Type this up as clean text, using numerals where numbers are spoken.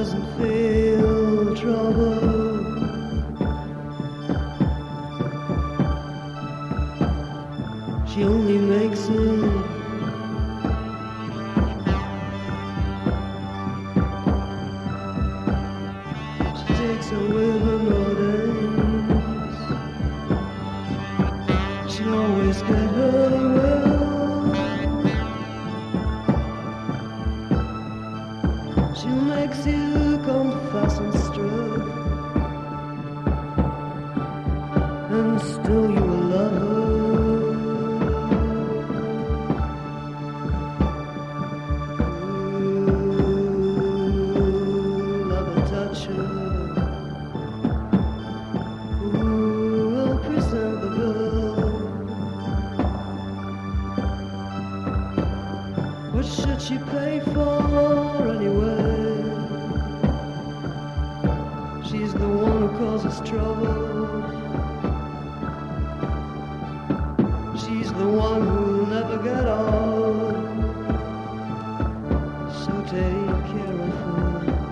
doesn't feel trouble. She only makes it. She takes her with her nowadays. She always get her will. She makes you confess and strip, and still you will love her. What should she pay for anyway? She's the one who causes trouble. She's the one who'll never get old. So take care of her.